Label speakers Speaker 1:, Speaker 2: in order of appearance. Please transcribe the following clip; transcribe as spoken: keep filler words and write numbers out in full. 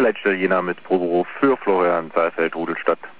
Speaker 1: Leitstelle Jena mit Proberuf für Florian Saalfeld, Rudelstadt.